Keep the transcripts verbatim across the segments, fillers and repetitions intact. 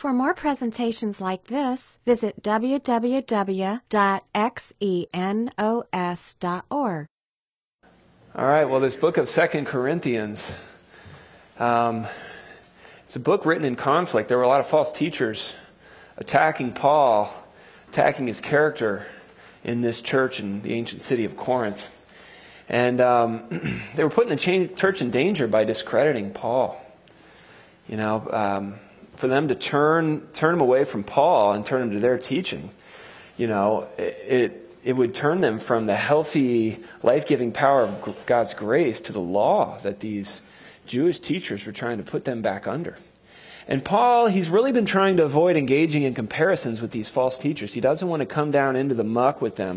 For more presentations like this, visit w w w dot xenos dot org. All right, well, this book of Second Corinthians, um, it's a book written in conflict. There were a lot of false teachers attacking Paul, attacking his character in this church in the ancient city of Corinth. And um, they were putting the church in danger by discrediting Paul. You know, um, for them to turn turn them away from Paul and turn them to their teaching, you know, it, it it would turn them from the healthy, life-giving power of God's grace to the law that these Jewish teachers were trying to put them back under. And Paul, he's really been trying to avoid engaging in comparisons with these false teachers. He doesn't want to come down into the muck with them.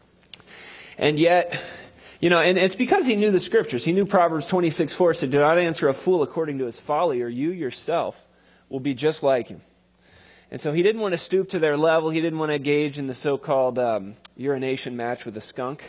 And yet, you know, and it's because he knew the scriptures. He knew Proverbs twenty-six four said, "Do not answer a fool according to his folly, or you yourself will be just like him." And so he didn't want to stoop to their level. He didn't want to engage in the so-called um, urination match with a skunk.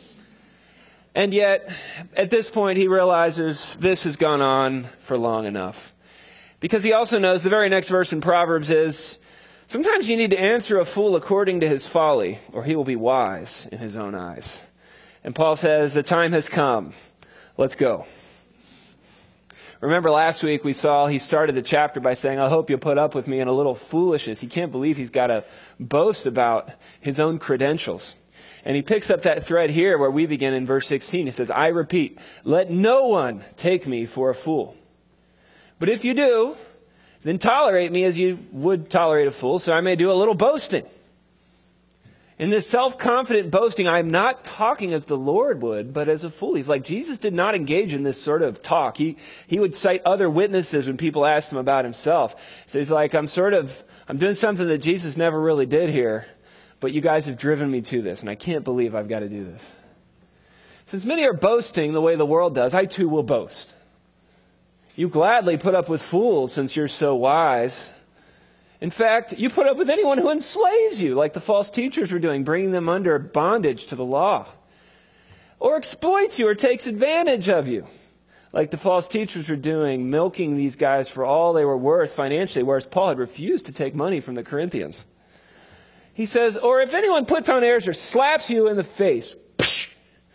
And yet, at this point, he realizes this has gone on for long enough. Because he also knows the very next verse in Proverbs is, sometimes you need to answer a fool according to his folly, or he will be wise in his own eyes. And Paul says, the time has come. Let's go. Remember last week we saw he started the chapter by saying, I hope you'll put up with me in a little foolishness. He can't believe he's got to boast about his own credentials. And he picks up that thread here where we begin in verse sixteen. He says, I repeat, let no one take me for a fool. But if you do, then tolerate me as you would tolerate a fool, so I may do a little boasting. In this self-confident boasting, I'm not talking as the Lord would, but as a fool. He's like, Jesus did not engage in this sort of talk. He he would cite other witnesses when people asked him about himself. So he's like, I'm sort of, I'm doing something that Jesus never really did here, but you guys have driven me to this, and I can't believe I've got to do this. Since many are boasting the way the world does, I too will boast. You gladly put up with fools since you're so wise. In fact, you put up with anyone who enslaves you, like the false teachers were doing, bringing them under bondage to the law. Or exploits you or takes advantage of you, like the false teachers were doing, milking these guys for all they were worth financially, whereas Paul had refused to take money from the Corinthians. He says, or if anyone puts on airs or slaps you in the face, psh,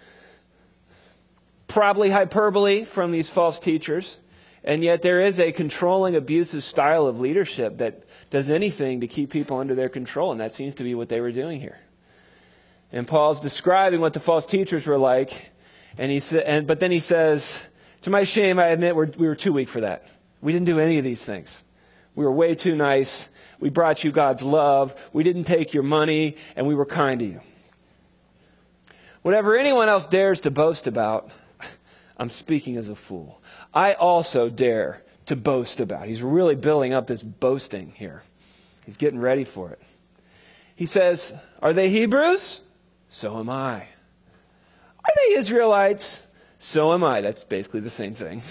probably hyperbole from these false teachers. And yet there is a controlling, abusive style of leadership that does anything to keep people under their control. And that seems to be what they were doing here. And Paul's describing what the false teachers were like. And he sa- and, but then he says, to my shame, I admit we're, we were too weak for that. We didn't do any of these things. We were way too nice. We brought you God's love. We didn't take your money. And we were kind to you. Whatever anyone else dares to boast about, I'm speaking as a fool. I also dare to boast about. He's really building up this boasting here. He's getting ready for it. He says, are they Hebrews? So am I. Are they Israelites? So am I. That's basically the same thing.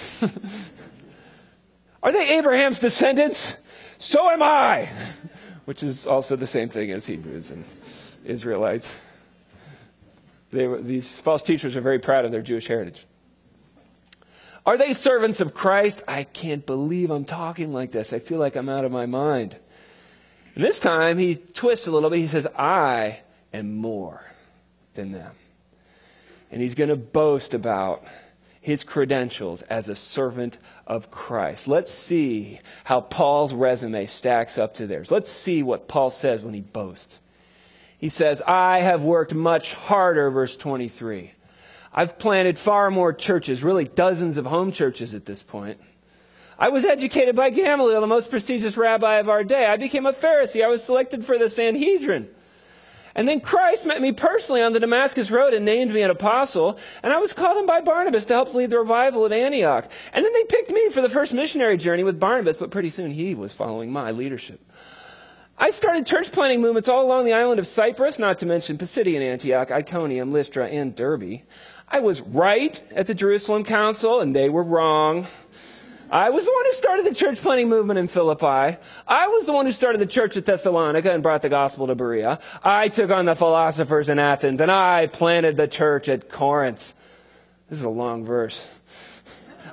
Are they Abraham's descendants? So am I. Which is also the same thing as Hebrews and Israelites. They were, these false teachers are very proud of their Jewish heritage. Are they servants of Christ? I can't believe I'm talking like this. I feel like I'm out of my mind. And this time he twists a little bit. He says, I am more than them. And he's going to boast about his credentials as a servant of Christ. Let's see how Paul's resume stacks up to theirs. Let's see what Paul says when he boasts. He says, I have worked much harder, verse twenty-three. I've planted far more churches, really dozens of home churches at this point. I was educated by Gamaliel, the most prestigious rabbi of our day. I became a Pharisee. I was selected for the Sanhedrin. And then Christ met me personally on the Damascus Road and named me an apostle. And I was called in by Barnabas to help lead the revival at Antioch. And then they picked me for the first missionary journey with Barnabas, but pretty soon he was following my leadership. I started church planting movements all along the island of Cyprus, not to mention Pisidian Antioch, Iconium, Lystra, and Derbe. I was right at the Jerusalem Council, and they were wrong. I was the one who started the church planting movement in Philippi. I was the one who started the church at Thessalonica and brought the gospel to Berea. I took on the philosophers in Athens, and I planted the church at Corinth. This is a long verse.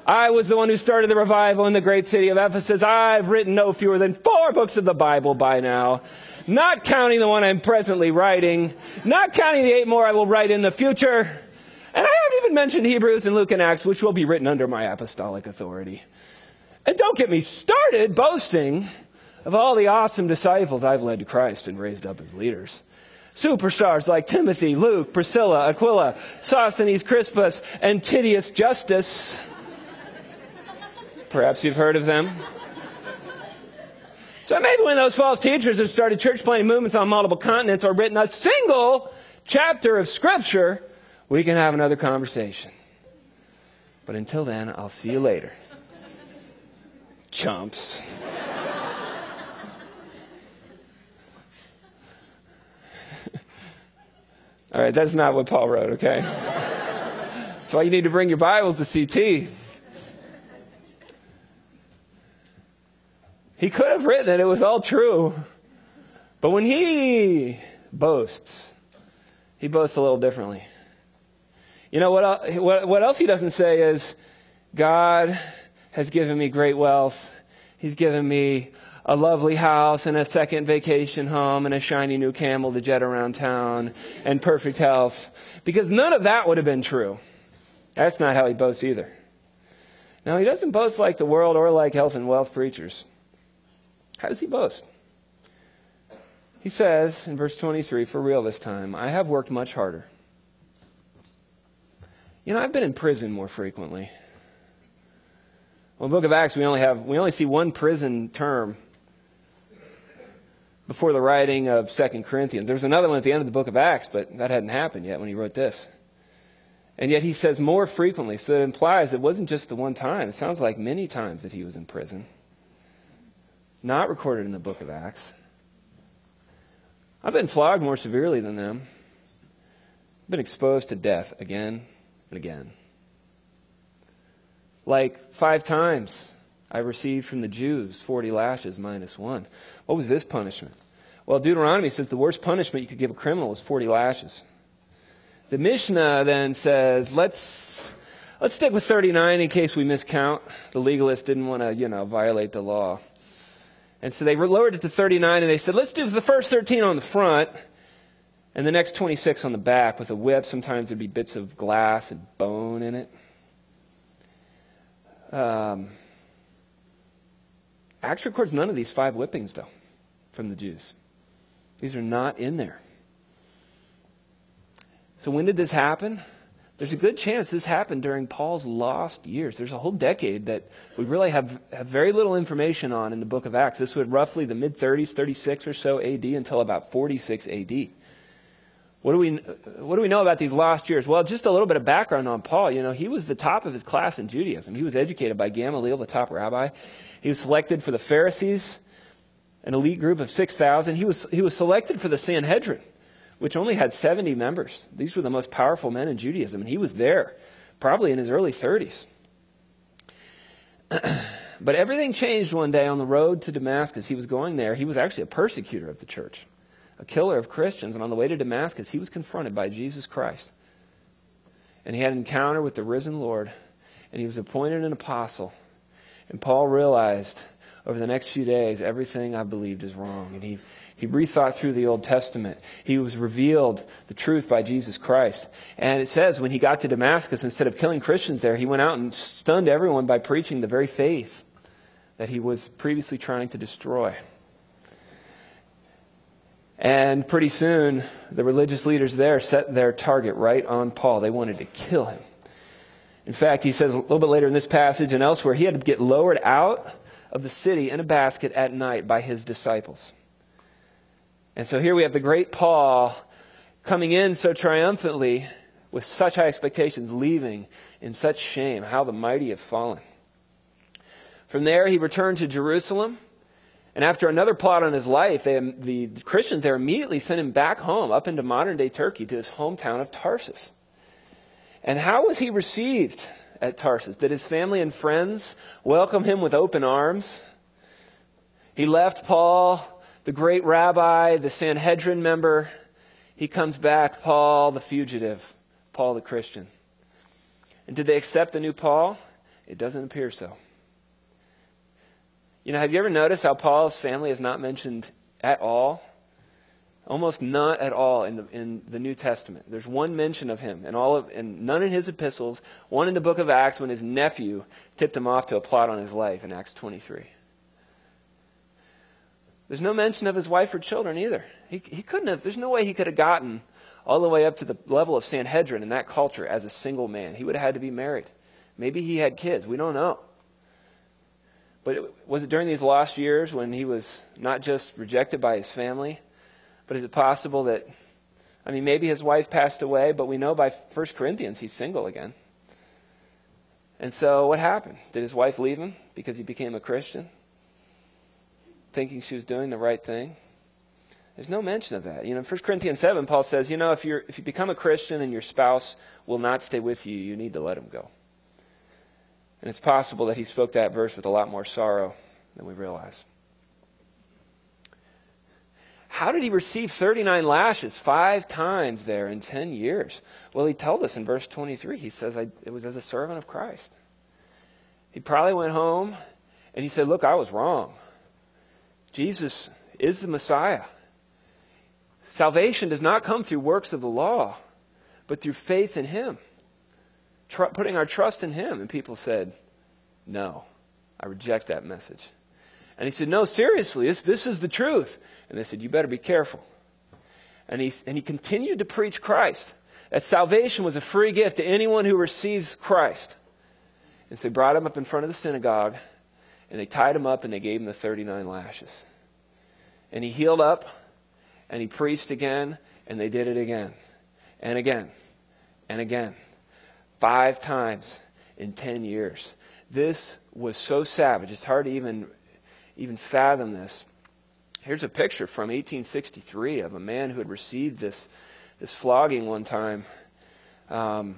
I was the one who started the revival in the great city of Ephesus. I've written no fewer than four books of the Bible by now, not counting the one I'm presently writing, not counting the eight more I will write in the future. And I haven't even mentioned Hebrews and Luke and Acts, which will be written under my apostolic authority. And don't get me started boasting of all the awesome disciples I've led to Christ and raised up as leaders. Superstars like Timothy, Luke, Priscilla, Aquila, Sosthenes, Crispus, and Titius Justus. Perhaps you've heard of them. So maybe when those false teachers have started church planting movements on multiple continents or written a single chapter of Scripture, we can have another conversation. But until then, I'll see you later. Chumps. All right, that's not what Paul wrote, okay? That's why you need to bring your Bibles to C T. He could have written it. It was all true. But when he boasts, he boasts a little differently. You know, what, what, what else he doesn't say is, God has given me great wealth. He's given me a lovely house and a second vacation home and a shiny new camel to jet around town and perfect health. Because none of that would have been true. That's not how he boasts either. Now, he doesn't boast like the world or like health and wealth preachers. How does he boast? He says in verse twenty-three, for real this time, I have worked much harder. You know, I've been in prison more frequently. Well, in the book of Acts, we only have we only see one prison term before the writing of Second Corinthians. There's another one at the end of the book of Acts, but that hadn't happened yet when he wrote this. And yet he says more frequently, so that implies it wasn't just the one time. It sounds like many times that he was in prison. Not recorded in the book of Acts. I've been flogged more severely than them. I've been exposed to death again and again. Like five times I received from the Jews forty lashes minus one. What was this punishment? Well, Deuteronomy says the worst punishment you could give a criminal is forty lashes. The Mishnah then says, let's let's stick with thirty-nine in case we miscount. The legalists didn't want to, you know, violate the law. And so they lowered it to thirty-nine, and they said, let's do the first thirteen on the front and the next twenty-six on the back with a whip. Sometimes there'd be bits of glass and bone in it. Um, Acts records none of these five whippings, though, from the Jews. These are not in there. So when did this happen? There's a good chance this happened during Paul's lost years. There's a whole decade that we really have, have very little information on in the book of Acts. This would roughly the mid-thirties, thirty-six or so A D until about forty-six A D. What do we what do we know about these lost years? Well, just a little bit of background on Paul. You know, he was the top of his class in Judaism. He was educated by Gamaliel, the top rabbi. He was selected for the Pharisees, an elite group of six thousand. He was he was selected for the Sanhedrin, which only had seventy members. These were the most powerful men in Judaism, and he was there, probably in his early thirties. But everything changed one day on the road to Damascus. He was going there. He was actually a persecutor of the church, a killer of Christians, and on the way to Damascus, he was confronted by Jesus Christ. And he had an encounter with the risen Lord, and he was appointed an apostle. And Paul realized over the next few days, everything I believed is wrong. And he He rethought through the Old Testament. He was revealed the truth by Jesus Christ. And it says when he got to Damascus, instead of killing Christians there, he went out and stunned everyone by preaching the very faith that he was previously trying to destroy. And pretty soon, the religious leaders there set their target right on Paul. They wanted to kill him. In fact, he says a little bit later in this passage and elsewhere, he had to get lowered out of the city in a basket at night by his disciples. And so here we have the great Paul coming in so triumphantly with such high expectations, leaving in such shame. How the mighty have fallen. From there, he returned to Jerusalem. And after another plot on his life, they, the Christians there immediately sent him back home, up into modern-day Turkey, to his hometown of Tarsus. And how was he received at Tarsus? Did his family and friends welcome him with open arms? He left Paul, the great rabbi, the Sanhedrin member. He comes back, Paul the fugitive, Paul the Christian. And did they accept the new Paul? It doesn't appear so. You know, have you ever noticed how Paul's family is not mentioned at all? Almost none at all in the in the New Testament. There's one mention of him, and all of and none in his epistles. One in the book of Acts when his nephew tipped him off to a plot on his life in Acts twenty-three. There's no mention of his wife or children either. He he couldn't have. There's no way he could have gotten all the way up to the level of Sanhedrin in that culture as a single man. He would have had to be married. Maybe he had kids. We don't know. But it, was it during these lost years when he was not just rejected by his family? But is it possible that, I mean, maybe his wife passed away, but we know by First Corinthians he's single again. And so what happened? Did his wife leave him because he became a Christian, thinking she was doing the right thing? There's no mention of that. You know, in First Corinthians seven, Paul says, you know, if you're if you become a Christian and your spouse will not stay with you, you need to let him go. And it's possible that he spoke that verse with a lot more sorrow than we realize. How did he receive thirty-nine lashes five times there in ten years? Well, he told us in verse twenty-three. He says, I, it was as a servant of Christ. He probably went home and he said, look, I was wrong. Jesus is the Messiah. Salvation does not come through works of the law, but through faith in him. Tr- putting our trust in him. And people said, no, I reject that message. And he said, no, seriously, this, this is the truth. And they said, you better be careful. And he, and he continued to preach Christ. That salvation was a free gift to anyone who receives Christ. And so they brought him up in front of the synagogue, and they tied him up, and they gave him the thirty-nine lashes. And he healed up, and he preached again, and they did it again, and again, and again. Five times in ten years. This was so savage. It's hard to even, even fathom this. Here's a picture from eighteen sixty-three of a man who had received this, this flogging one time. Um,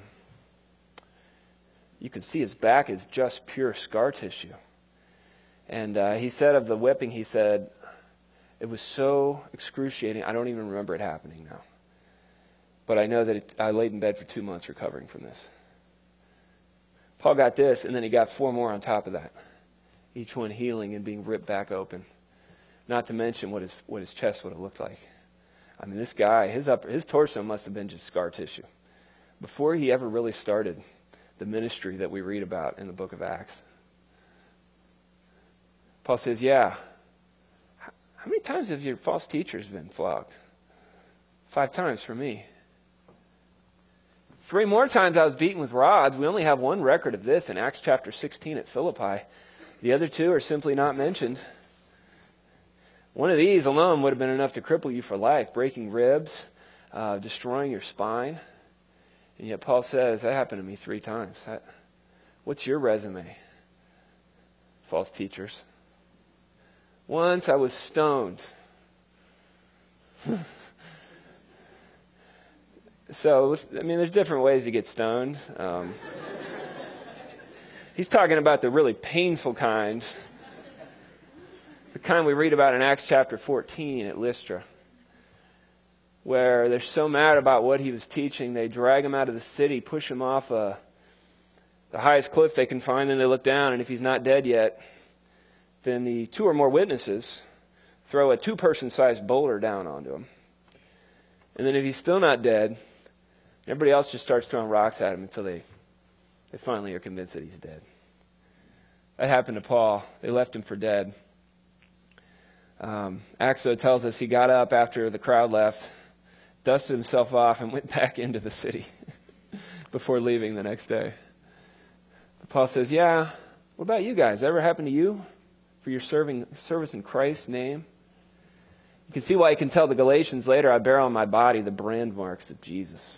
you can see his back is just pure scar tissue. And uh, he said of the whipping, he said, it was so excruciating, I don't even remember it happening now. But I know that it, I laid in bed for two months recovering from this. Paul got this, and then he got four more on top of that. Each one healing and being ripped back open. Not to mention what his what his chest would have looked like. I mean, this guy, his upper, his torso must have been just scar tissue. Before he ever really started the ministry that we read about in the book of Acts. Paul says, yeah, how many times have your false teachers been flogged? Five times for me. Three more times I was beaten with rods. We only have one record of this in Acts chapter sixteen at Philippi. The other two are simply not mentioned. One of these alone would have been enough to cripple you for life, breaking ribs, uh, destroying your spine. And yet Paul says, that happened to me three times. That, what's your resume? False teachers. Once I was stoned. So, I mean, there's different ways to get stoned. Um, he's talking about the really painful kind. The kind we read about in Acts chapter fourteen at Lystra. Where they're so mad about what he was teaching, they drag him out of the city, push him off a, the highest cliff they can find, and they look down, and if he's not dead yet, then the two or more witnesses throw a two-person-sized boulder down onto him. And then if he's still not dead, everybody else just starts throwing rocks at him until they, they finally are convinced that he's dead. That happened to Paul. They left him for dead. Um, Acts tells us he got up after the crowd left, dusted himself off, and went back into the city before leaving the next day. But Paul says, yeah, what about you guys? That ever happened to you for your serving service in Christ's name? You can see why he can tell the Galatians later, I bear on my body the brand marks of Jesus.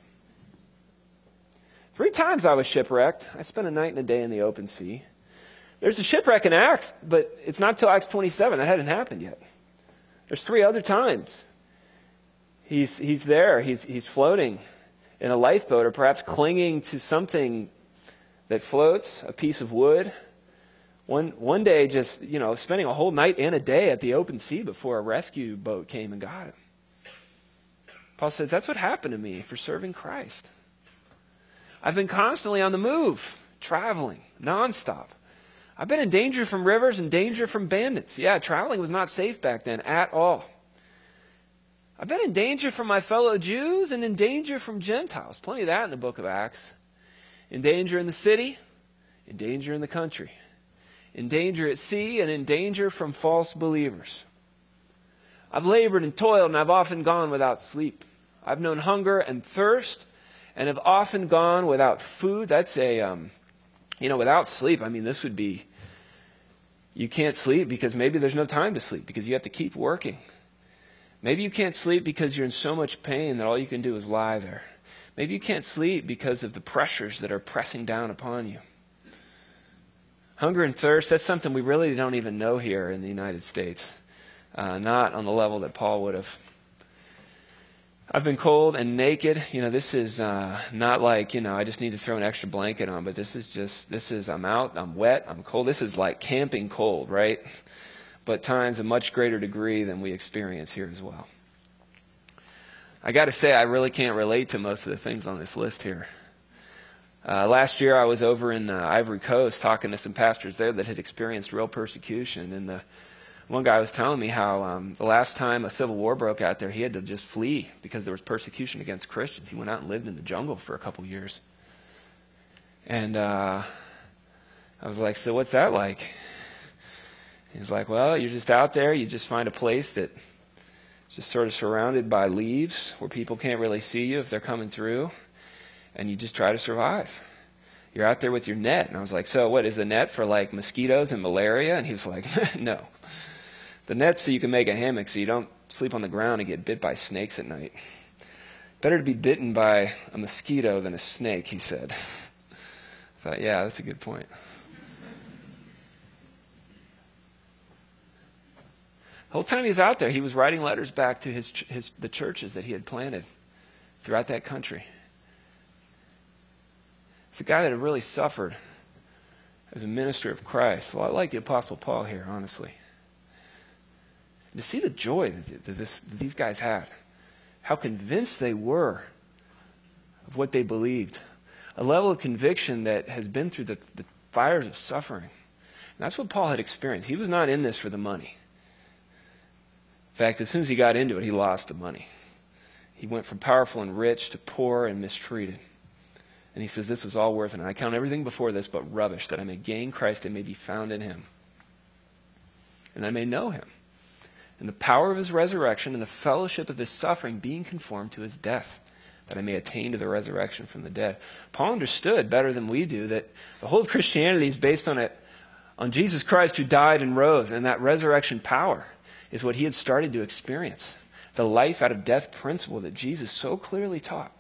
Three times I was shipwrecked. I spent a night and a day in the open sea. There's a shipwreck in Acts, but it's not till Acts twenty-seven. That hadn't happened yet. There's three other times. He's he's there. He's he's floating in a lifeboat, or perhaps clinging to something that floats, a piece of wood. One one day, just you know, spending a whole night and a day at the open sea before a rescue boat came and got him. Paul says, that's what happened to me for serving Christ. I've been constantly on the move, traveling, nonstop. I've been in danger from rivers and danger from bandits. Yeah, traveling was not safe back then at all. I've been in danger from my fellow Jews and in danger from Gentiles. Plenty of that in the book of Acts. In danger in the city, in danger in the country. In danger at sea, and in danger from false believers. I've labored and toiled, and I've often gone without sleep. I've known hunger and thirst, and have often gone without food. That's a, um, you know, without sleep. I mean, this would be, you can't sleep because maybe there's no time to sleep because you have to keep working. Maybe you can't sleep because you're in so much pain that all you can do is lie there. Maybe you can't sleep because of the pressures that are pressing down upon you. Hunger and thirst, that's something we really don't even know here in the United States. Uh, not on the level that Paul would have. I've been cold and naked. You know, this is uh, not like, you know, I just need to throw an extra blanket on, but this is just, this is, I'm out, I'm wet, I'm cold. This is like camping cold, right? But times a much greater degree than we experience here as well. I got to say, I really can't relate to most of the things on this list here. Uh, last year, I was over in uh, Ivory Coast talking to some pastors there that had experienced real persecution. And the one guy was telling me how um, the last time a civil war broke out there, he had to just flee because there was persecution against Christians. He went out and lived in the jungle for a couple years. And uh, I was like, so what's that like? He's like, well, you're just out there. You just find a place that's just sort of surrounded by leaves where people can't really see you if they're coming through. And you just try to survive. You're out there with your net. And I was like, so what, is the net for like mosquitoes and malaria? And he was like, no. The net's so you can make a hammock so you don't sleep on the ground and get bit by snakes at night. Better to be bitten by a mosquito than a snake, he said. I thought, yeah, that's a good point. The whole time he was out there, he was writing letters back to his, his the churches that he had planted throughout that country. It's a guy that had really suffered as a minister of Christ. Well, I like the Apostle Paul here, honestly. To see the joy that, this, that these guys had, how convinced they were of what they believed, a level of conviction that has been through the, the fires of suffering. And that's what Paul had experienced. He was not in this for the money. In fact, as soon as he got into it, he lost the money. He went from powerful and rich to poor and mistreated. And he says, this was all worth it. And I count everything before this but rubbish, that I may gain Christ and may be found in him. And I may know him. And the power of his resurrection and the fellowship of his suffering, being conformed to his death, that I may attain to the resurrection from the dead. Paul understood better than we do that the whole of Christianity is based on it, on Jesus Christ who died and rose. And that resurrection power is what he had started to experience. The life out of death principle that Jesus so clearly taught.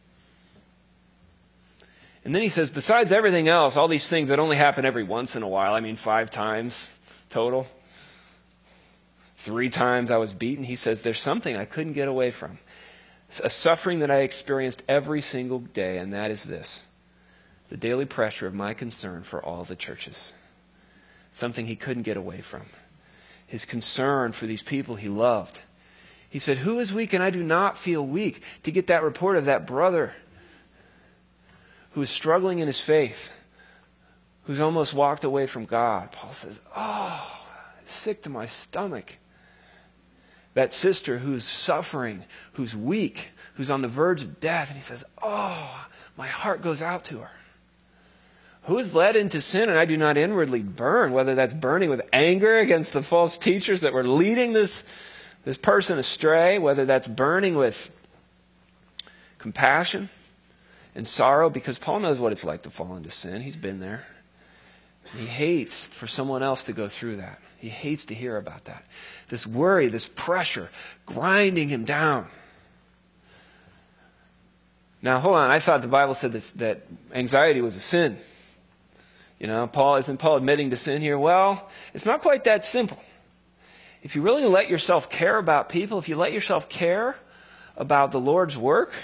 And then he says, besides everything else, all these things that only happen every once in a while, I mean five times total, three times I was beaten, he says, there's something I couldn't get away from. It's a suffering that I experienced every single day, and that is this, the daily pressure of my concern for all the churches. Something he couldn't get away from. His concern for these people he loved. He said, who is weak and I do not feel weak? To get that report of that brother who is struggling in his faith, who's almost walked away from God. Paul says, oh, it's sick to my stomach. That sister who's suffering, who's weak, who's on the verge of death. And he says, oh, my heart goes out to her. Who is led into sin and I do not inwardly burn, whether that's burning with anger against the false teachers that were leading this, this person astray, whether that's burning with compassion and sorrow, because Paul knows what it's like to fall into sin. He's been there. He hates for someone else to go through that. He hates to hear about that. This worry, this pressure, grinding him down. Now, hold on. I thought the Bible said that, that anxiety was a sin. You know, Paul, isn't Paul admitting to sin here? Well, it's not quite that simple. If you really let yourself care about people, if you let yourself care about the Lord's work,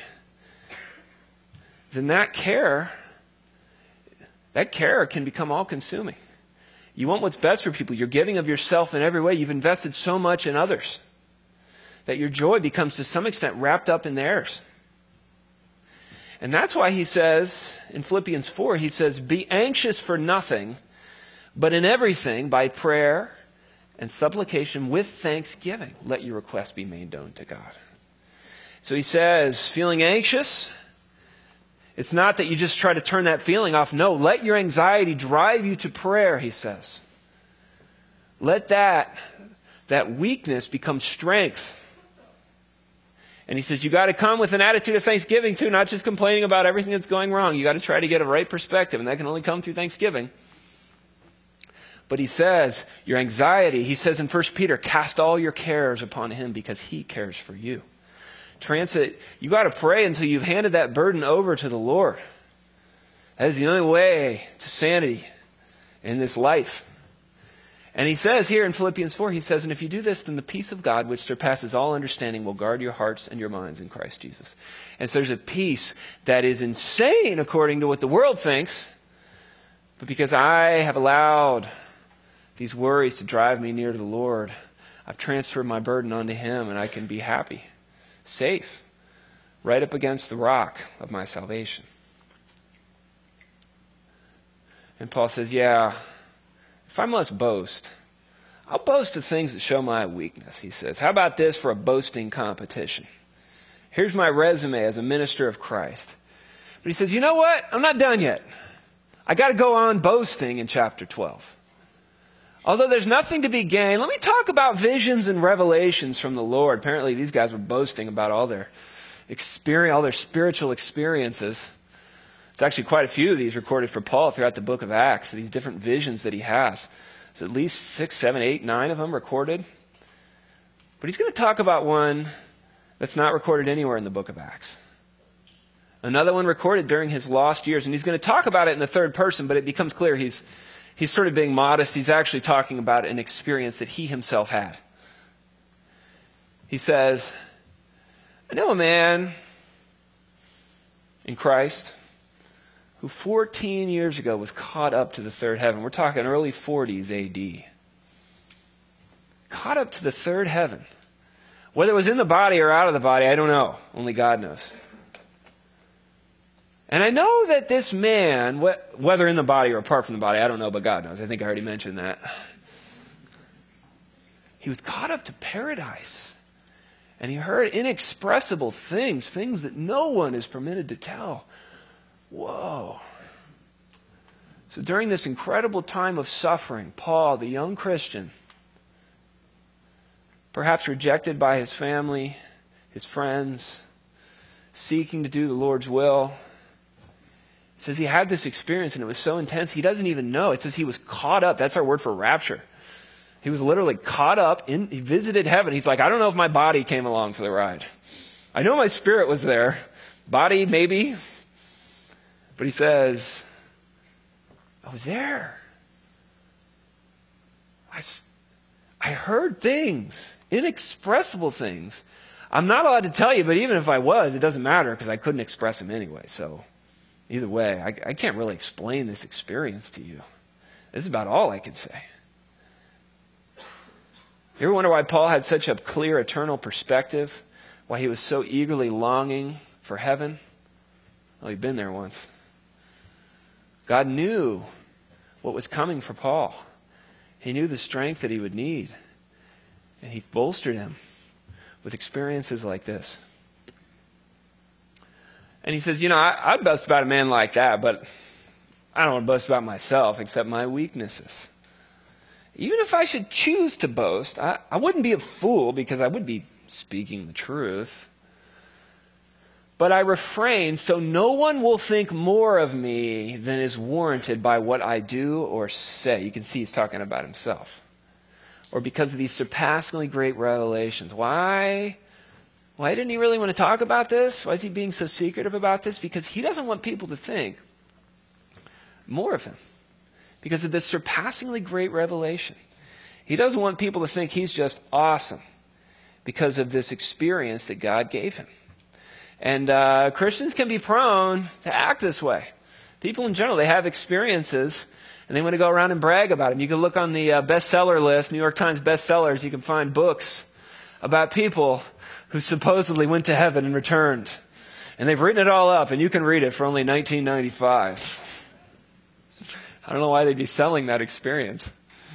then that care, that care can become all-consuming. You want what's best for people. You're giving of yourself in every way. You've invested so much in others that your joy becomes to some extent wrapped up in theirs. And that's why he says in Philippians four, he says, be anxious for nothing, but in everything by prayer and supplication with thanksgiving, let your requests be made known to God. So he says, feeling anxious, it's not that you just try to turn that feeling off. No, let your anxiety drive you to prayer, he says. Let that, that weakness become strength. And he says, you got to come with an attitude of thanksgiving too, not just complaining about everything that's going wrong. You got to try to get a right perspective, and that can only come through thanksgiving. But he says, your anxiety, he says in First Peter, cast all your cares upon him because he cares for you. Transit, you got to pray until you've handed that burden over to the Lord. That is the only way to sanity in this life. And he says here in Philippians four, he says, and if you do this, then the peace of God, which surpasses all understanding, will guard your hearts and your minds in Christ Jesus. And so there's a peace that is insane according to what the world thinks, but because I have allowed these worries to drive me near to the Lord, I've transferred my burden onto him, and I can be happy, safe, right up against the rock of my salvation. And Paul says, yeah, if I must boast, I'll boast of things that show my weakness, he says. How about this for a boasting competition? Here's my resume as a minister of Christ. But he says, you know what? I'm not done yet. I got to go on boasting in chapter twelve. Although there's nothing to be gained, let me talk about visions and revelations from the Lord. Apparently these guys were boasting about all their experience, all their spiritual experiences. There's actually quite a few of these recorded for Paul throughout the book of Acts, these different visions that he has. There's at least six, seven, eight, nine of them recorded. But he's going to talk about one that's not recorded anywhere in the book of Acts. Another one recorded during his lost years. And he's going to talk about it in the third person, but it becomes clear he's, he's sort of being modest. He's actually talking about an experience that he himself had. He says, I know a man in Christ who fourteen years ago was caught up to the third heaven. We're talking early forties A D. Caught up to the third heaven. Whether it was in the body or out of the body, I don't know. Only God knows. And I know that this man, whether in the body or apart from the body, I don't know, but God knows. I think I already mentioned that. He was caught up to paradise. And he heard inexpressible things, things that no one is permitted to tell. Whoa. So during this incredible time of suffering, Paul, the young Christian, perhaps rejected by his family, his friends, seeking to do the Lord's will, it says he had this experience and it was so intense he doesn't even know. It says he was caught up. That's our word for rapture. He was literally caught up. In, he visited heaven. He's like, I don't know if my body came along for the ride. I know my spirit was there. Body, maybe. But he says, I was there. I, I heard things, inexpressible things. I'm not allowed to tell you, but even if I was, it doesn't matter because I couldn't express them anyway. So either way, I, I can't really explain this experience to you. This is about all I can say. You ever wonder why Paul had such a clear eternal perspective? Why he was so eagerly longing for heaven? Well, he'd been there once. God knew what was coming for Paul. He knew the strength that he would need. And he bolstered him with experiences like this. And he says, you know, I, I'd boast about a man like that, but I don't want to boast about myself except my weaknesses. Even if I should choose to boast, I, I wouldn't be a fool because I would be speaking the truth. But I refrain so no one will think more of me than is warranted by what I do or say. You can see he's talking about himself. Or because of these surpassingly great revelations. Why? Why didn't he really want to talk about this? Why is he being so secretive about this? Because he doesn't want people to think more of him. Because of this surpassingly great revelation. He doesn't want people to think he's just awesome because of this experience that God gave him. And uh, Christians can be prone to act this way. People in general, they have experiences, and they want to go around and brag about them. You can look on the uh, bestseller list, New York Times bestsellers. You can find books about people who supposedly went to heaven and returned. And they've written it all up, and you can read it for only nineteen ninety-five. I don't know why they'd be selling that experience.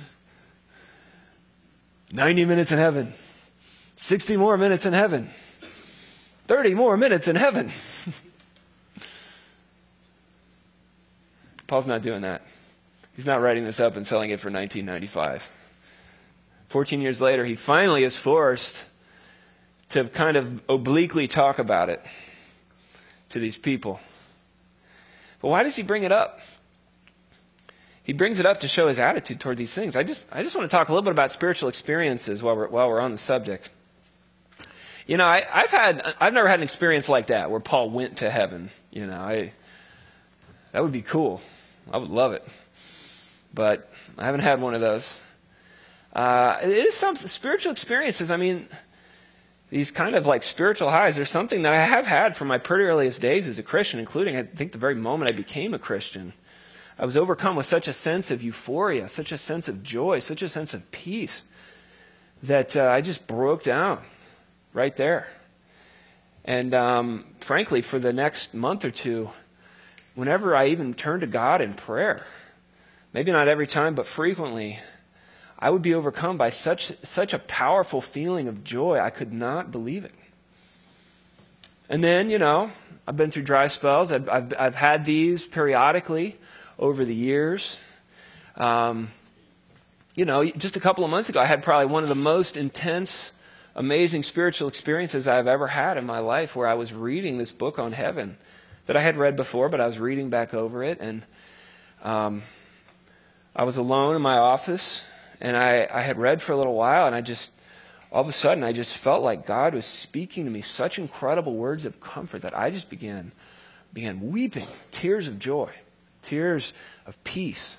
ninety minutes in heaven. sixty more minutes in heaven. thirty more minutes in heaven. Paul's not doing that. He's not writing this up and selling it for nineteen ninety-five. fourteen years later, he finally is forced to kind of obliquely talk about it to these people. But why does he bring it up? He brings it up to show his attitude toward these things. I just I just want to talk a little bit about spiritual experiences while we're while we're on the subject. You know, I, I've had I've never had an experience like that where Paul went to heaven. You know, I that would be cool. I would love it, but I haven't had one of those. Uh, it is some spiritual experiences. I mean, these kind of like spiritual highs. There's something that I have had from my pretty earliest days as a Christian, including I think the very moment I became a Christian. I was overcome with such a sense of euphoria, such a sense of joy, such a sense of peace that uh, I just broke down right there. And um, frankly, for the next month or two, whenever I even turned to God in prayer, maybe not every time, but frequently, I would be overcome by such such a powerful feeling of joy. I could not believe it. And then, you know, I've been through dry spells. I've I've, I've had these periodically over the years. Um, you know, just a couple of months ago, I had probably one of the most intense, amazing spiritual experiences I've ever had in my life, where I was reading this book on heaven that I had read before, but I was reading back over it, and um, I was alone in my office, and I, I had read for a little while, and I just, all of a sudden, I just felt like God was speaking to me such incredible words of comfort that I just began, began weeping, tears of joy, tears of peace.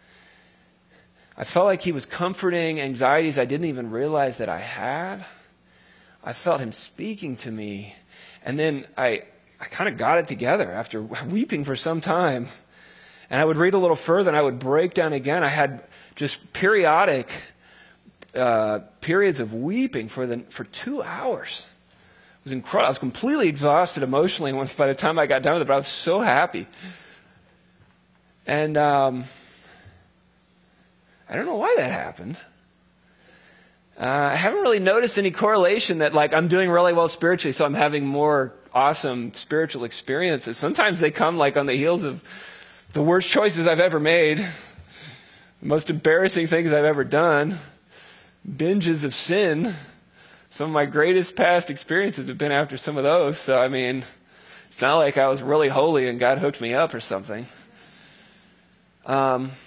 I felt like he was comforting anxieties I didn't even realize that I had. I felt him speaking to me, and then I, I kind of got it together after weeping for some time. And I would read a little further, and I would break down again. I had just periodic uh, periods of weeping for the for two hours. It was incredible. I was completely exhausted emotionally once by the time I got done with it, but I was so happy. And um, I don't know why that happened. Uh, I haven't really noticed any correlation that, like, I'm doing really well spiritually, so I'm having more awesome spiritual experiences. Sometimes they come, like, on the heels of the worst choices I've ever made, the most embarrassing things I've ever done, binges of sin. Some of my greatest past experiences have been after some of those. So, I mean, it's not like I was really holy and God hooked me up or something. Um,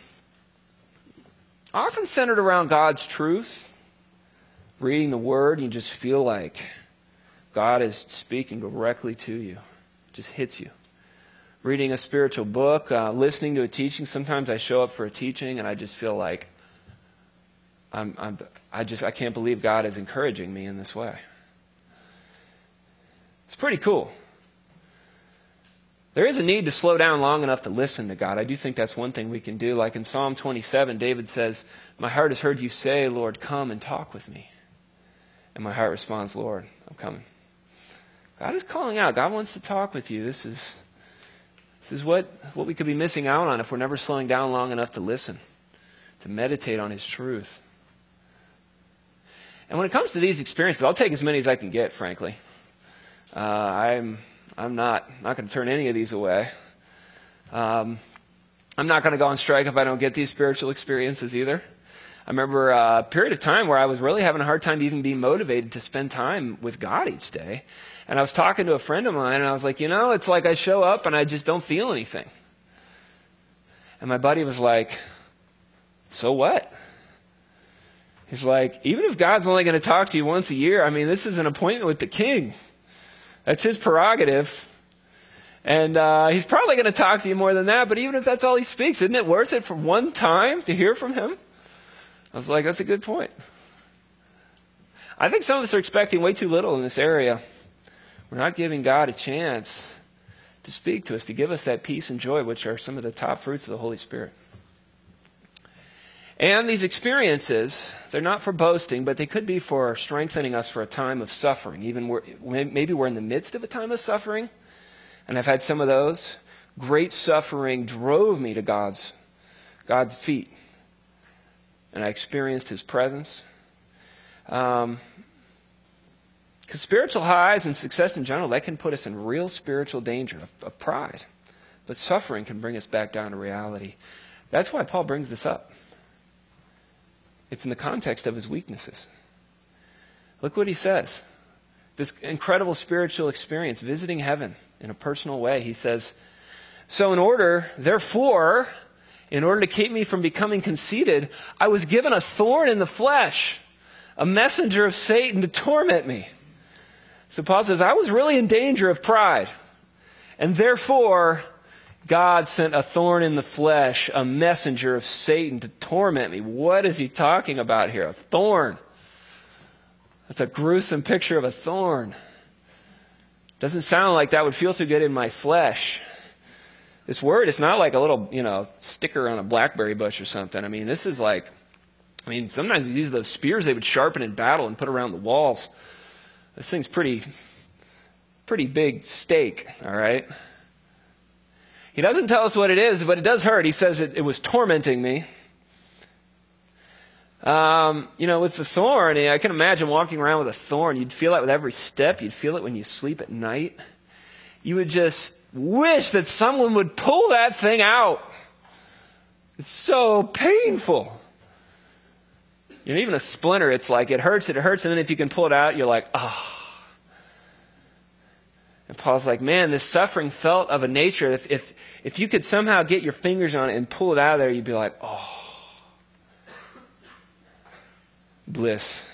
often centered around God's truth, reading the Word, you just feel like God is speaking directly to you. It just hits you. Reading a spiritual book, uh, listening to a teaching. Sometimes I show up for a teaching and I just feel like I'm, I'm, I just I can't believe God is encouraging me in this way. It's pretty cool. There is a need to slow down long enough to listen to God. I do think that's one thing we can do. Like in Psalm twenty-seven, David says, "My heart has heard you say, Lord, come and talk with me." And my heart responds, "Lord, I'm coming." God is calling out. God wants to talk with you. This is this is what, what we could be missing out on if we're never slowing down long enough to listen, to meditate on His truth. And when it comes to these experiences, I'll take as many as I can get, frankly. Uh, I'm I'm not not going to turn any of these away. Um, I'm not going to go on strike if I don't get these spiritual experiences either. I remember a period of time where I was really having a hard time even being motivated to spend time with God each day. And I was talking to a friend of mine, and I was like, you know, it's like I show up and I just don't feel anything. And my buddy was like, so what? He's like, even if God's only going to talk to you once a year, I mean, this is an appointment with the King. That's His prerogative. And uh, He's probably going to talk to you more than that, but even if that's all He speaks, isn't it worth it for one time to hear from Him? I was like, that's a good point. I think some of us are expecting way too little in this area. We're not giving God a chance to speak to us, to give us that peace and joy, which are some of the top fruits of the Holy Spirit. And these experiences, they're not for boasting, but they could be for strengthening us for a time of suffering. Even we're, maybe we're in the midst of a time of suffering, And I've had some of those. Great suffering drove me to God's, God's feet. And I experienced his presence. Um, because spiritual highs and success in general, that can put us in real spiritual danger of, of pride. But suffering can bring us back down to reality. That's why Paul brings this up. It's in the context of his weaknesses. Look what he says. This incredible spiritual experience, visiting heaven in a personal way. He says, so in order, therefore, in order to keep me from becoming conceited, I was given a thorn in the flesh, a messenger of Satan to torment me. So Paul says, I was really in danger of pride. And therefore, God sent a thorn in the flesh, a messenger of Satan to torment me. What is he talking about here? A thorn. That's a gruesome picture of a thorn. Doesn't sound like that would feel too good in my flesh. This word, it's not like a little, you know, sticker on a blackberry bush or something. I mean, this is like, I mean, sometimes you use those spears they would sharpen in battle and put around the walls. This thing's pretty, pretty big stake, all right? He doesn't tell us what it is, but it does hurt. He says it, it was tormenting me. Um, you know, with the thorn, I can imagine walking around with a thorn. You'd feel it with every step. You'd feel it when you sleep at night. You would just wish that someone would pull that thing out. It's so painful. You know, even a splinter, it's like it hurts, it hurts, and then if you can pull it out, you're like, oh. And Paul's like, man, this suffering felt of a nature, if, if, if you could somehow get your fingers on it and pull it out of there, you'd be like, oh. Bliss.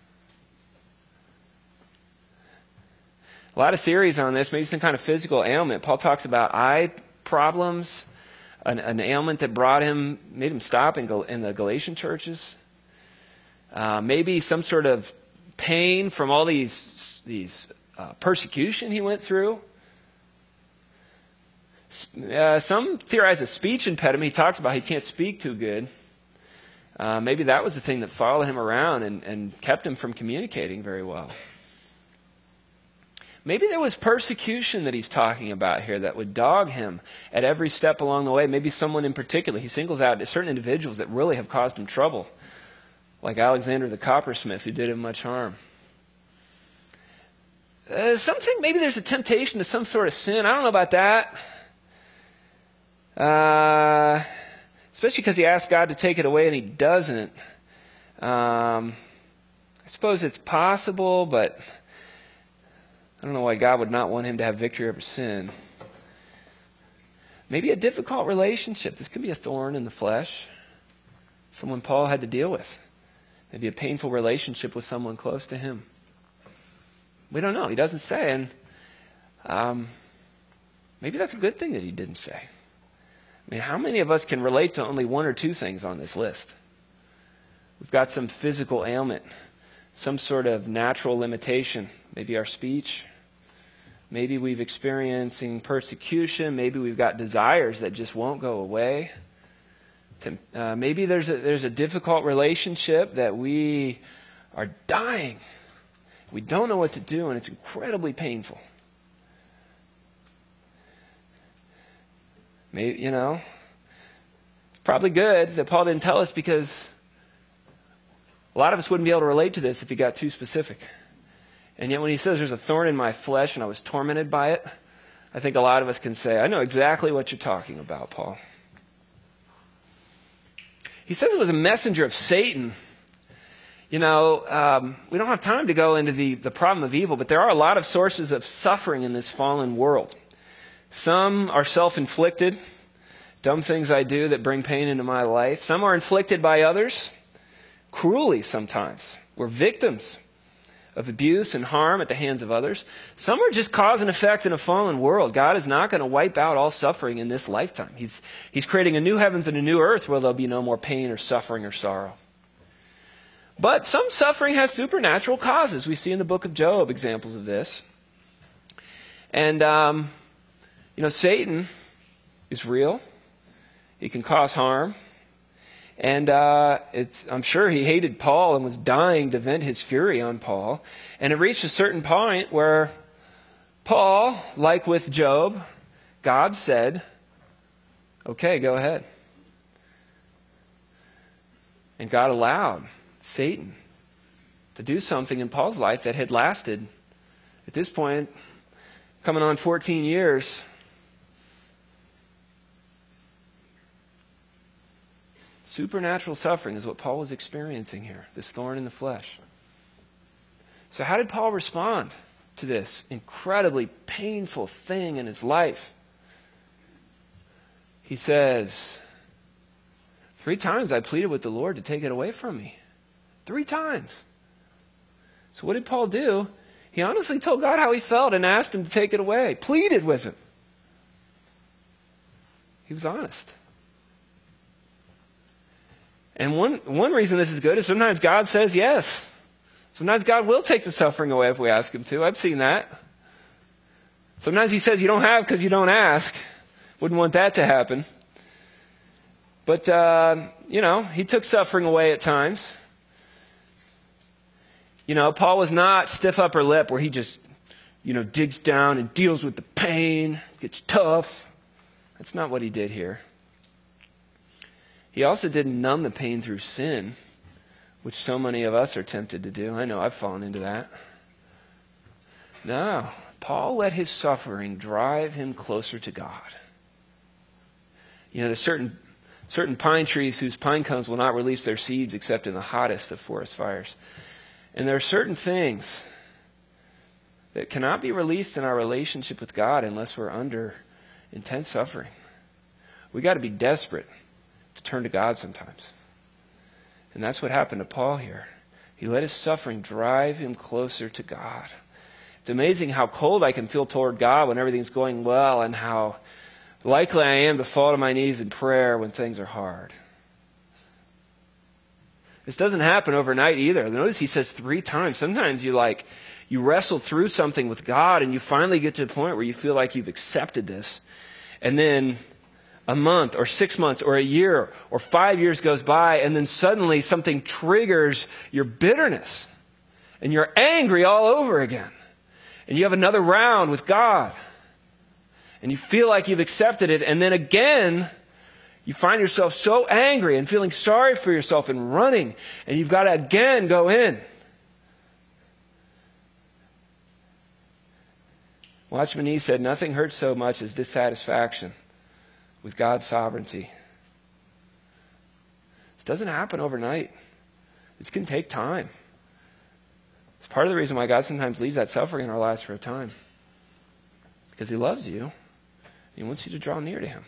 A lot of theories on this, maybe some kind of physical ailment. Paul talks about eye problems, an, an ailment that brought him, made him stop in, Gal- in the Galatian churches. Uh, maybe some sort of pain from all these, these uh, persecution he went through. Uh, some theorize a speech impediment. He talks about he can't speak too good. Uh, maybe that was the thing that followed him around and, and kept him from communicating very well. Maybe there was persecution that he's talking about here that would dog him at every step along the way. Maybe someone in particular. He singles out certain individuals that really have caused him trouble, like Alexander the coppersmith, who did him much harm. Uh, some think maybe there's a temptation to some sort of sin. I don't know about that. Uh... Especially because he asked God to take it away and he doesn't. Um, I suppose it's possible, but I don't know why God would not want him to have victory over sin. Maybe a difficult relationship. This could be a thorn in the flesh. Someone Paul had to deal with. Maybe a painful relationship with someone close to him. We don't know. He doesn't say. And um, maybe that's a good thing that he didn't say. I mean, how many of us can relate to only one or two things on this list? We've got some physical ailment, some sort of natural limitation, maybe our speech. Maybe we've experiencing persecution. Maybe we've got desires that just won't go away. Uh, maybe there's a, there's a difficult relationship that we are dying. We don't know what to do, and it's incredibly painful. Maybe, you know, it's probably good that Paul didn't tell us, because a lot of us wouldn't be able to relate to this if he got too specific. And yet when he says there's a thorn in my flesh and I was tormented by it, I think a lot of us can say, I know exactly what you're talking about, Paul. He says it was a messenger of Satan. You know, um, we don't have time to go into the, the problem of evil, but there are a lot of sources of suffering in this fallen world. Some are self-inflicted, dumb things I do that bring pain into my life. Some are inflicted by others, cruelly sometimes. We're victims of abuse and harm at the hands of others. Some are just cause and effect in a fallen world. God is not going to wipe out all suffering in this lifetime. He's, he's creating a new heavens and a new earth where there'll be no more pain or suffering or sorrow. But some suffering has supernatural causes. We see in the book of Job examples of this. And, um... You know, Satan is real. He can cause harm. And uh, it's, I'm sure he hated Paul and was dying to vent his fury on Paul. And it reached a certain point where, Paul, like with Job, God said, okay, go ahead. And God allowed Satan to do something in Paul's life that had lasted, at this point, coming on fourteen years. Supernatural suffering is what Paul was experiencing here, this thorn in the flesh. So how did Paul respond to this incredibly painful thing in his life? He says, three times I pleaded with the Lord to take it away from me. Three times. So what did Paul do? He honestly told God how he felt and asked him to take it away. Pleaded with him. He was honest. And one, one reason this is good is sometimes God says yes. Sometimes God will take the suffering away if we ask him to. I've seen that. Sometimes he says you don't have because you don't ask. Wouldn't want that to happen. But, uh, you know, he took suffering away at times. You know, Paul was not stiff upper lip where he just, you know, digs down and deals with the pain, gets tough. That's not what he did here. He also didn't numb the pain through sin, which so many of us are tempted to do. I know I've fallen into that. No, Paul let his suffering drive him closer to God. You know, there's certain, certain pine trees whose pine cones will not release their seeds except in the hottest of forest fires. And there are certain things that cannot be released in our relationship with God unless we're under intense suffering. We got to be desperate to turn to God sometimes. And that's what happened to Paul here. He let his suffering drive him closer to God. It's amazing how cold I can feel toward God when everything's going well, and how likely I am to fall to my knees in prayer when things are hard. This doesn't happen overnight either. Notice he says three times. Sometimes you like, you wrestle through something with God and you finally get to a point where you feel like you've accepted this. And then a month or six months or a year or five years goes by, and then suddenly something triggers your bitterness. And you're angry all over again. And you have another round with God. And you feel like you've accepted it. And then again, you find yourself so angry and feeling sorry for yourself and running. And you've got to again go in. Watchman Nee said, nothing hurts so much as dissatisfaction with God's sovereignty. This doesn't happen overnight. This can take time. It's part of the reason why God sometimes leaves that suffering in our lives for a time. Because he loves you. He wants you to draw near to him.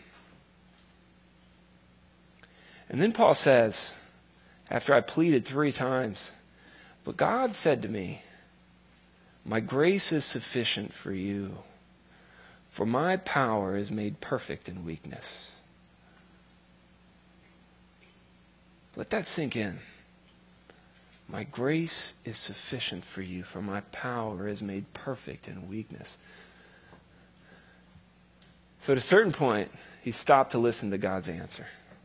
And then Paul says, after I pleaded three times, but God said to me, my grace is sufficient for you, for my power is made perfect in weakness. Let that sink in. My grace is sufficient for you, for my power is made perfect in weakness. So at a certain point, he stopped to listen to God's answer.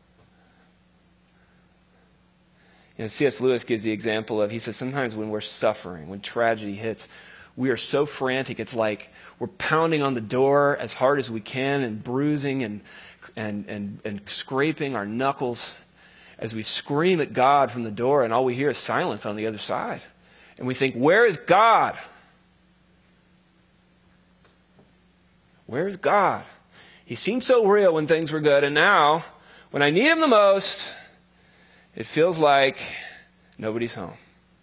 You know, C S Lewis gives the example of, he says, sometimes when we're suffering, when tragedy hits, we are so frantic, it's like we're pounding on the door as hard as we can and bruising and, and, and, and scraping our knuckles as we scream at God from the door, and all we hear is silence on the other side. And we think, where is God? Where is God? He seemed so real when things were good, and now, when I need him the most, it feels like nobody's home.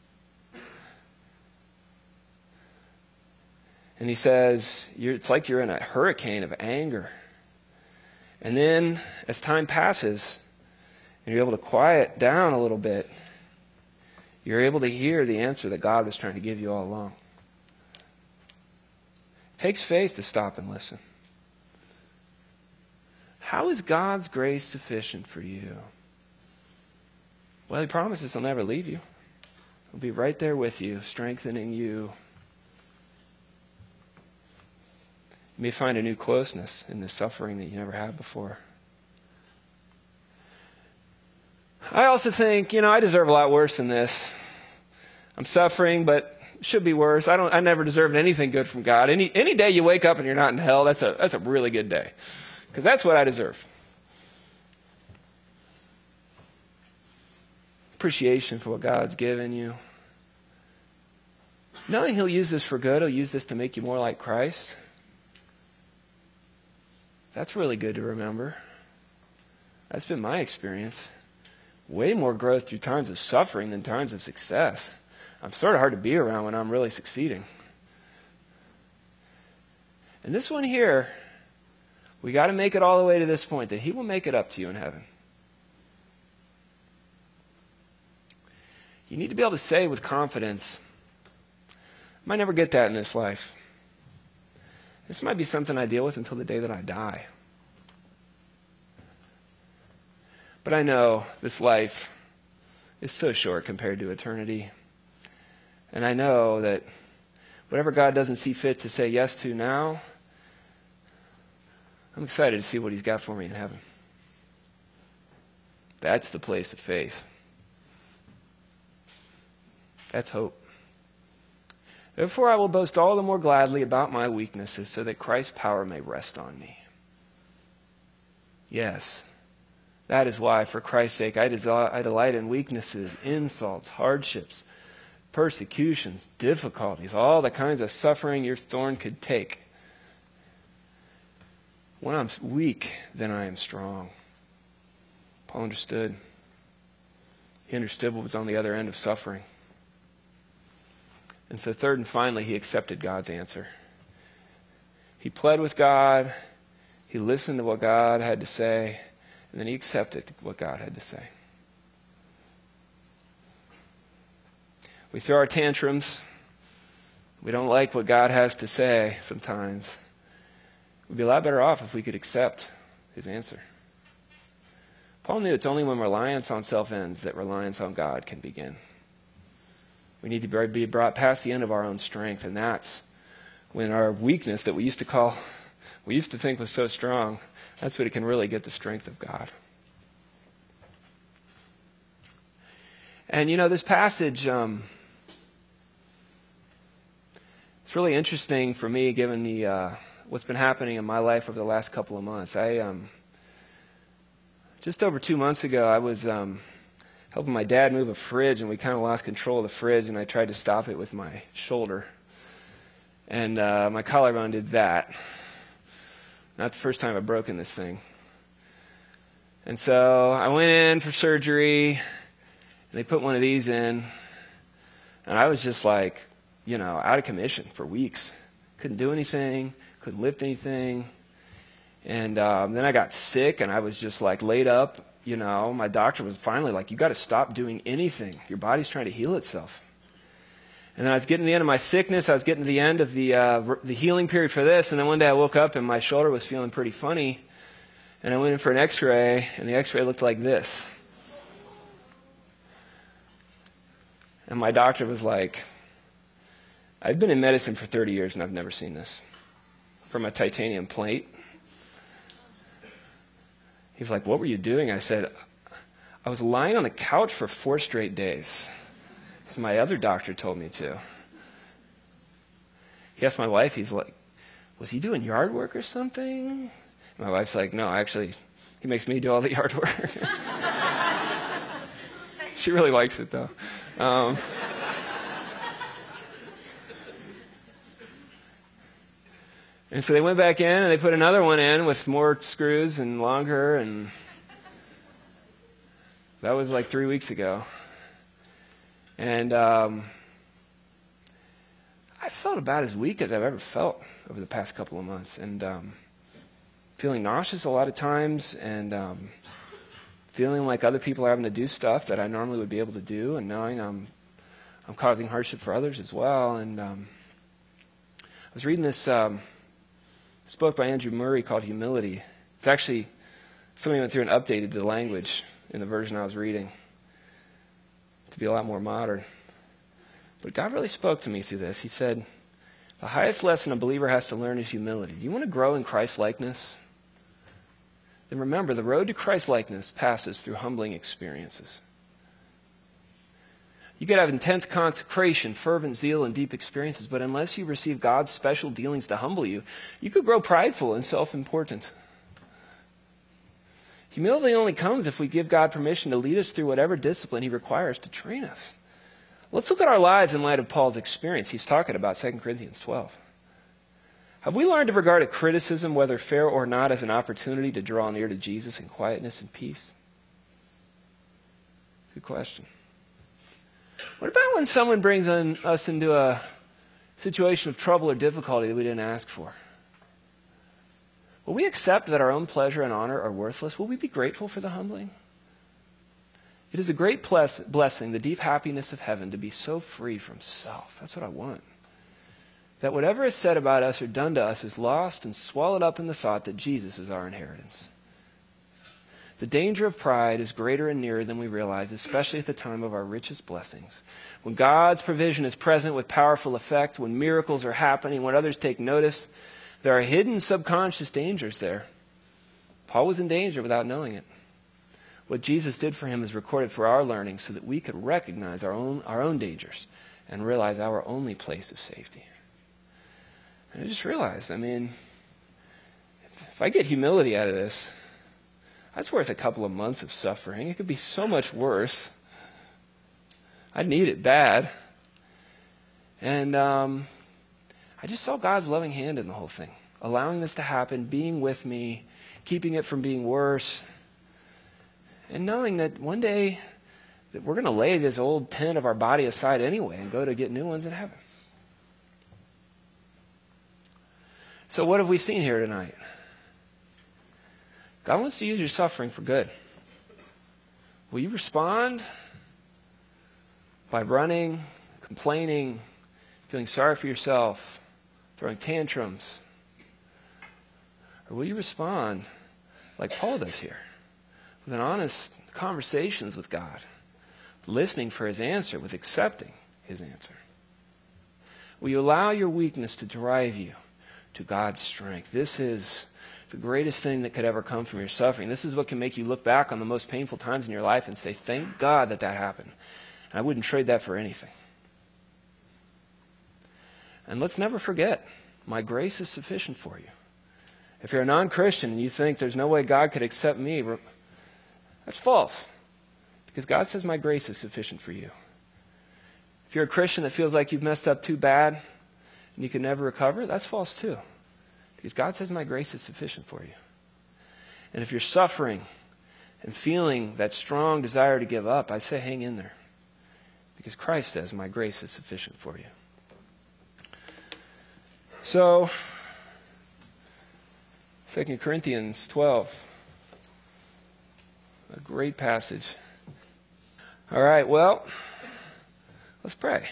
And he says, you're, it's like you're in a hurricane of anger. And then, as time passes, and you're able to quiet down a little bit, you're able to hear the answer that God was trying to give you all along. It takes faith to stop and listen. How is God's grace sufficient for you? Well, he promises he'll never leave you. He'll be right there with you, strengthening you. You may find a new closeness in this suffering that you never had before. I also think, you know, I deserve a lot worse than this. I'm suffering, but should be worse. I don't. I never deserved anything good from God. Any any day you wake up and you're not in hell, that's a that's a really good day, because that's what I deserve. Appreciation for what God's given you. Knowing He'll use this for good, He'll use this to make you more like Christ. That's really good to remember. That's been my experience. Way more growth through times of suffering than times of success. I'm sort of hard to be around when I'm really succeeding. And this one here, we got to make it all the way to this point, that He will make it up to you in heaven. You need to be able to say with confidence, I might never get that in this life. This might be something I deal with until the day that I die. But I know this life is so short compared to eternity. And I know that whatever God doesn't see fit to say yes to now, I'm excited to see what He's got for me in heaven. That's the place of faith. That's hope. Therefore I will boast all the more gladly about my weaknesses, so that Christ's power may rest on me. Yes, that is why, for Christ's sake, I, desi- I delight in weaknesses, insults, hardships, persecutions, difficulties, all the kinds of suffering your thorn could take. When I'm weak, then I am strong. Paul understood. He understood what was on the other end of suffering. And so third and finally, he accepted God's answer. He pled with God. He listened to what God had to say. And then he accepted what God had to say. We throw our tantrums. We don't like what God has to say sometimes. We'd be a lot better off if we could accept His answer. Paul knew it's only when reliance on self ends that reliance on God can begin. We need to be brought past the end of our own strength, and that's when our weakness that we used to call, we used to think was so strong, that's when it can really get the strength of God. And you know, this passage, um, it's really interesting for me, given the uh, what's been happening in my life over the last couple of months. I um, just over two months ago, I was um, helping my dad move a fridge, and we kind of lost control of the fridge, and I tried to stop it with my shoulder. And uh, my collarbone did that. Not the first time I've broken this thing. And so I went in for surgery, and they put one of these in, and I was just like, you know, out of commission for weeks. Couldn't do anything, couldn't lift anything. And um, then I got sick, and I was just like laid up. You know, my doctor was finally like, you got to stop doing anything. Your body's trying to heal itself. And then I was getting to the end of my sickness. I was getting to the end of the uh, the healing period for this. And then one day I woke up and my shoulder was feeling pretty funny. And I went in for an x-ray, and the x-ray looked like this. And my doctor was like, I've been in medicine for thirty years and I've never seen this. From a titanium plate. He was like, what were you doing? I said, I was lying on the couch for four straight days. Because my other doctor told me to. He asked my wife, he's like, was he doing yard work or something? And my wife's like, no, actually, he makes me do all the yard work. She really likes it, though. Um, And so they went back in, and they put another one in with more screws and longer, and that was like three weeks ago. And um, I felt about as weak as I've ever felt over the past couple of months, and um, feeling nauseous a lot of times, and um, feeling like other people are having to do stuff that I normally would be able to do, and knowing I'm I'm causing hardship for others as well. And um, I was reading this. Um, This book by Andrew Murray called Humility. It's actually, somebody went through and updated the language in the version I was reading to be a lot more modern. But God really spoke to me through this. He said, the highest lesson a believer has to learn is humility. Do you want to grow in Christ-likeness? Then remember, the road to Christ-likeness passes through humbling experiences. You could have intense consecration, fervent zeal, and deep experiences, but unless you receive God's special dealings to humble you, you could grow prideful and self-important. Humility only comes if we give God permission to lead us through whatever discipline he requires to train us. Let's look at our lives in light of Paul's experience. He's talking about Second Corinthians twelve. Have we learned to regard a criticism, whether fair or not, as an opportunity to draw near to Jesus in quietness and peace? Good question. What about when someone brings on us into a situation of trouble or difficulty that we didn't ask for? Will we accept that our own pleasure and honor are worthless? Will we be grateful for the humbling? It is a great bless- blessing, the deep happiness of heaven, to be so free from self. That's what I want. That whatever is said about us or done to us is lost and swallowed up in the thought that Jesus is our inheritance. The danger of pride is greater and nearer than we realize, especially at the time of our richest blessings. When God's provision is present with powerful effect, when miracles are happening, when others take notice, there are hidden subconscious dangers there. Paul was in danger without knowing it. What Jesus did for him is recorded for our learning so that we could recognize our own, our own dangers and realize our only place of safety. And I just realized, I mean, if, if I get humility out of this, that's worth a couple of months of suffering. It could be so much worse. I need it bad. And um, I just saw God's loving hand in the whole thing, allowing this to happen, being with me, keeping it from being worse, and knowing that one day that we're going to lay this old tent of our body aside anyway and go to get new ones in heaven. So what have we seen here tonight? God wants to use your suffering for good. Will you respond by running, complaining, feeling sorry for yourself, throwing tantrums? Or will you respond like Paul does here, with an honest conversations with God, listening for his answer, with accepting his answer? Will you allow your weakness to drive you to God's strength? This is the greatest thing that could ever come from your suffering. This is what can make you look back on the most painful times in your life and say, thank God that that happened. And I wouldn't trade that for anything. And let's never forget, my grace is sufficient for you. If you're a non-Christian and you think there's no way God could accept me, that's false. Because God says my grace is sufficient for you. If you're a Christian that feels like you've messed up too bad and you can never recover, that's false too. Because God says my grace is sufficient for you. And if you're suffering and feeling that strong desire to give up, I say hang in there. Because Christ says my grace is sufficient for you. So, Second Corinthians twelve. A great passage. All right, well, let's pray.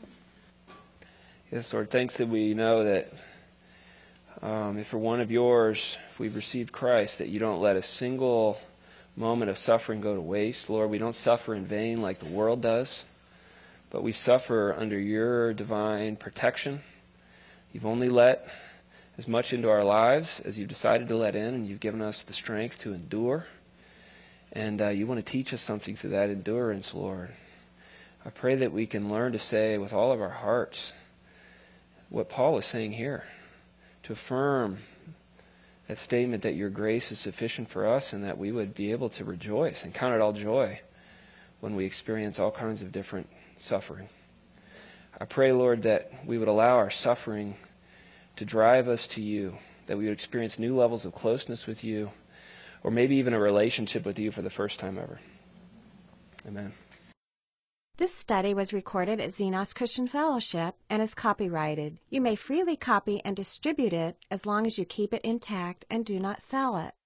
Yes, Lord, thanks that we know that um, if for one of yours, if we've received Christ, that you don't let a single moment of suffering go to waste. Lord, we don't suffer in vain like the world does, but we suffer under your divine protection. You've only let as much into our lives as you've decided to let in, and you've given us the strength to endure. And uh, you want to teach us something through that endurance, Lord. I pray that we can learn to say with all of our hearts what Paul is saying here, to affirm that statement that your grace is sufficient for us and that we would be able to rejoice and count it all joy when we experience all kinds of different suffering. I pray, Lord, that we would allow our suffering to drive us to you, that we would experience new levels of closeness with you, or maybe even a relationship with you for the first time ever. Amen. This study was recorded at Xenos Christian Fellowship and is copyrighted. You may freely copy and distribute it as long as you keep it intact and do not sell it.